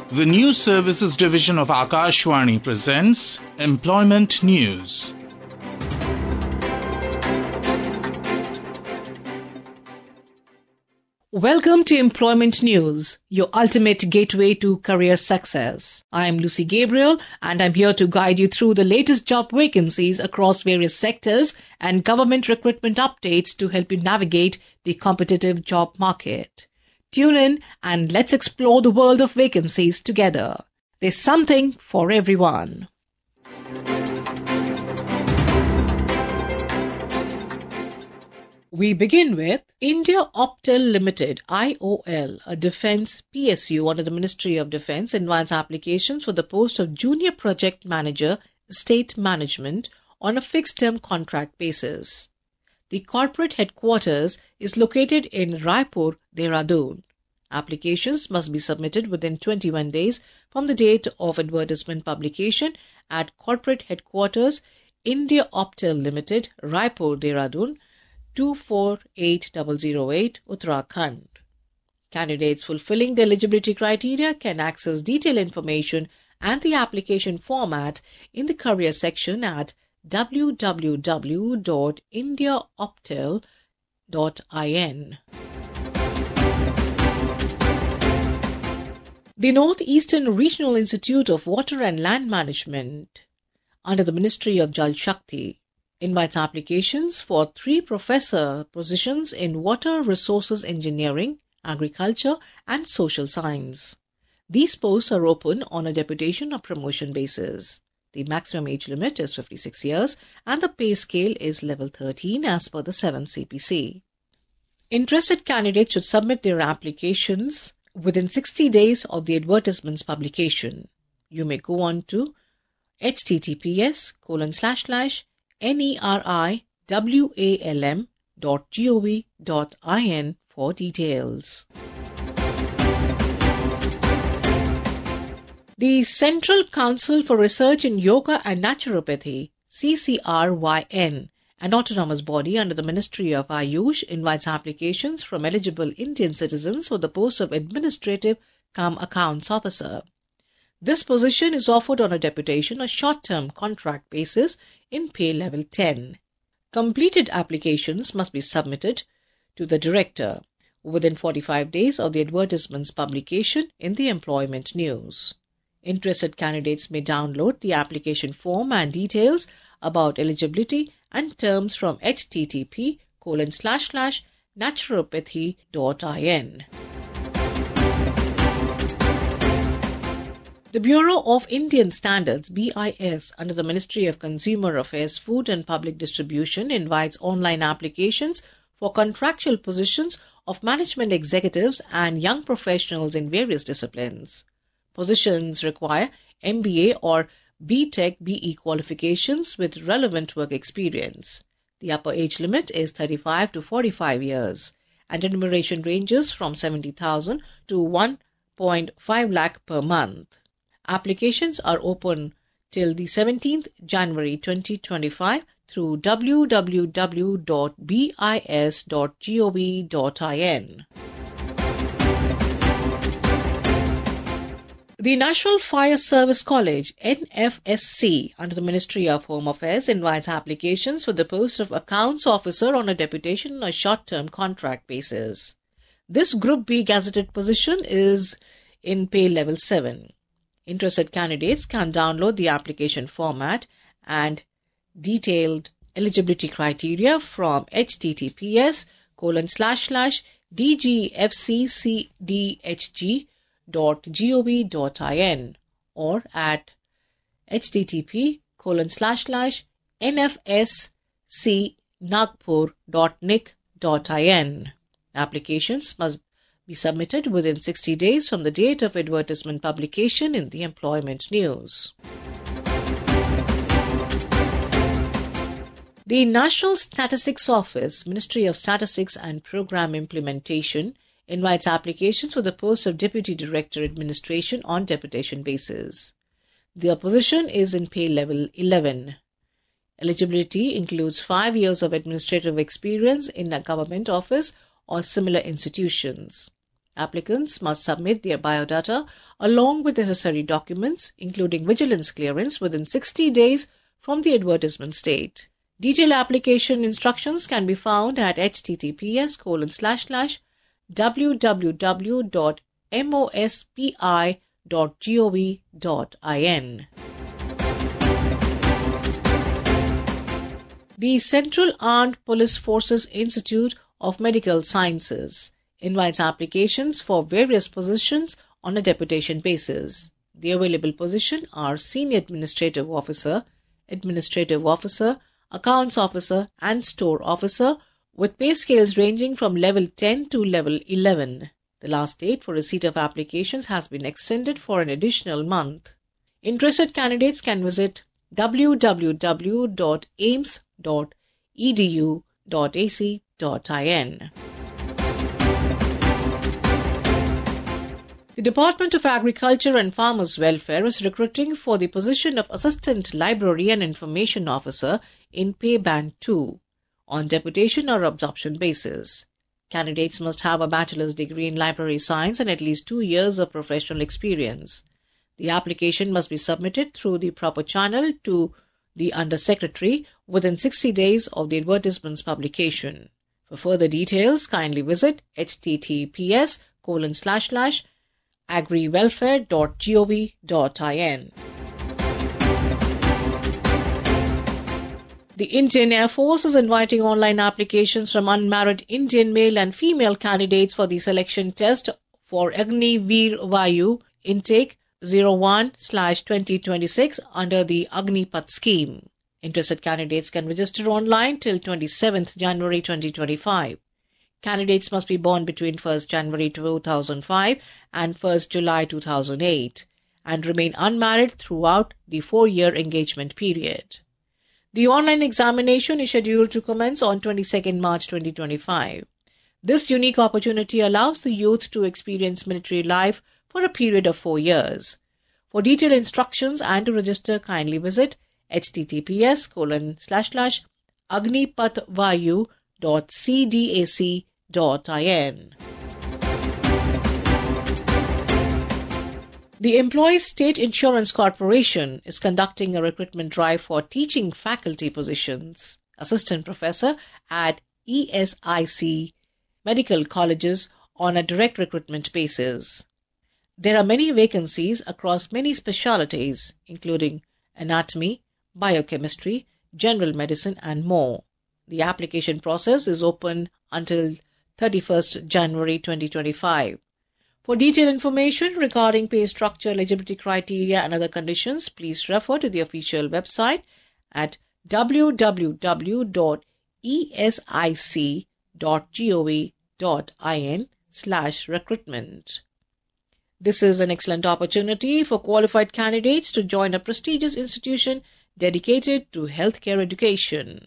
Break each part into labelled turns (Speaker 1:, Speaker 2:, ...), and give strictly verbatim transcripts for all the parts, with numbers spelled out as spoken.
Speaker 1: The News Services Division of Akashvani presents Employment News.
Speaker 2: Welcome to Employment News, your ultimate gateway to career success. I am Lucy Gabriel and I'm here to guide you through the latest job vacancies across various sectors and government recruitment updates to help you navigate the competitive job market. Tune in and let's explore the world of vacancies together. There's something for everyone. We begin with India Optel Limited, I O L, a defence P S U under the Ministry of Defence, invites applications for the post of Junior Project Manager, State Management on a fixed-term contract basis. The corporate headquarters is located in Raipur, Dehradun. Applications must be submitted within twenty-one days from the date of advertisement publication at Corporate Headquarters, India Optel Limited, Raipur, Dehradun, two four eight zero zero eight, Uttarakhand. Candidates fulfilling the eligibility criteria can access detailed information and the application format in the career section at w w w dot india optel dot in. The Northeastern Regional Institute of Water and Land Management, under the Ministry of Jal Shakti, invites applications for three professor positions in water resources engineering, agriculture, and social science. These posts are open on a deputation or promotion basis. The maximum age limit is fifty-six years and the pay scale is level thirteen as per the seventh C P C. Interested candidates should submit their applications within sixty days of the advertisement's publication. You may go on to https colon slash slash neriwalm dot gov dot in for details. The Central Council for Research in Yoga and Naturopathy, C C R Y N, an autonomous body under the Ministry of Ayush, invites applications from eligible Indian citizens for the post of Administrative cum Accounts Officer. This position is offered on a deputation or short-term contract basis in pay level ten. Completed applications must be submitted to the Director within forty-five days of the advertisement's publication in the Employment News. Interested candidates may download the application form and details about eligibility and terms from http colon slash slash naturopathy dot in. The Bureau of Indian Standards, B I S, under the Ministry of Consumer Affairs, Food and Public Distribution, invites online applications for contractual positions of management executives and young professionals in various disciplines. Positions require M B A or B Tech B E qualifications with relevant work experience. The upper age limit is thirty-five to forty-five years, and remuneration ranges from seventy thousand to one point five lakh per month. Applications are open till the seventeenth January twenty twenty-five through w w w dot bis dot gov dot in. The National Fire Service College, N F S C, under the Ministry of Home Affairs, invites applications for the post of Accounts Officer on a deputation on a short-term contract basis. This Group B gazetted position is in pay level seven. Interested candidates can download the application format and detailed eligibility criteria from https colon slash slash dgfccdhg dot gov dot in or at http colon slash slash nfscnagpur dot nic dot in. Applications must be submitted within sixty days from the date of advertisement publication in the Employment News. The National Statistics Office, Ministry of Statistics and Program Implementation, invites applications for the post of Deputy Director Administration on deputation basis. The position is in pay level eleven. Eligibility includes five years of administrative experience in a government office or similar institutions. Applicants must submit their biodata along with necessary documents, including vigilance clearance, within sixty days from the advertisement date. Detailed application instructions can be found at https colon slash slash www dot mospi dot gov dot in. The Central Armed Police Forces Institute of Medical Sciences invites applications for various positions on a deputation basis. The available positions are Senior Administrative Officer, Administrative Officer, Accounts Officer and Store Officer, with pay scales ranging from level ten to level eleven. The last date for receipt of applications has been extended for an additional month. Interested candidates can visit w w w dot a i m s dot e d u dot a c dot in. The Department of Agriculture and Farmers Welfare is recruiting for the position of Assistant Library and Information Officer in Pay Band two on deputation or absorption basis. Candidates must have a bachelor's degree in library science and at least two years of professional experience. The application must be submitted through the proper channel to the Under Secretary within sixty days of the advertisement's publication. For further details, kindly visit https colon slash slash agriwelfare dot gov dot in. The Indian Air Force is inviting online applications from unmarried Indian male and female candidates for the selection test for Agni Veer Vayu intake zero one slash twenty twenty-six under the Agnipath scheme. Interested candidates can register online till twenty-seventh January twenty twenty-five. Candidates must be born between first January two thousand five and first July two thousand eight and remain unmarried throughout the four-year engagement period. The online examination is scheduled to commence on twenty-second March twenty twenty-five. This unique opportunity allows the youth to experience military life for a period of four years. For detailed instructions and to register, kindly visit https colon slash slash agnipathvayu dot c d a c dot in. The Employees State Insurance Corporation is conducting a recruitment drive for teaching faculty positions, assistant professor at E S I C medical colleges on a direct recruitment basis. There are many vacancies across many specialties, including anatomy, biochemistry, general medicine, and more. The application process is open until thirty-first January twenty twenty-five. For detailed information regarding pay structure, eligibility criteria, and other conditions, please refer to the official website at w w w dot e s i c dot gov dot in slash recruitment. This is an excellent opportunity for qualified candidates to join a prestigious institution dedicated to healthcare education.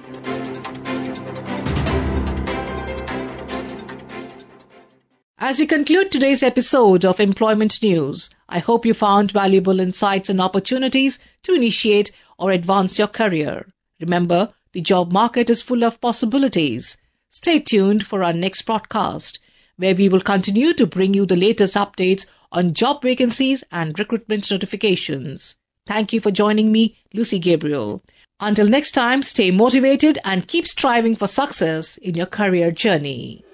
Speaker 2: As we conclude today's episode of Employment News, I hope you found valuable insights and opportunities to initiate or advance your career. Remember, the job market is full of possibilities. Stay tuned for our next broadcast, where we will continue to bring you the latest updates on job vacancies and recruitment notifications. Thank you for joining me, Lucy Gabriel. Until next time, stay motivated and keep striving for success in your career journey.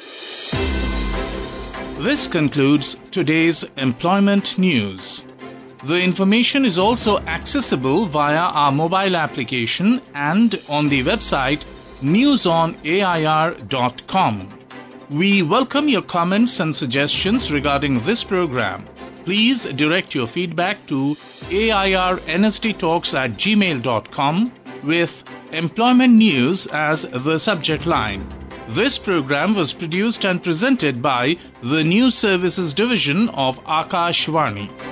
Speaker 1: This concludes today's Employment News. The information is also accessible via our mobile application and on the website news on a i r dot com. We welcome your comments and suggestions regarding this program. Please direct your feedback to airnsttalks at gmail dot com with Employment News as the subject line. This program was produced and presented by the News Services Division of Akashvani.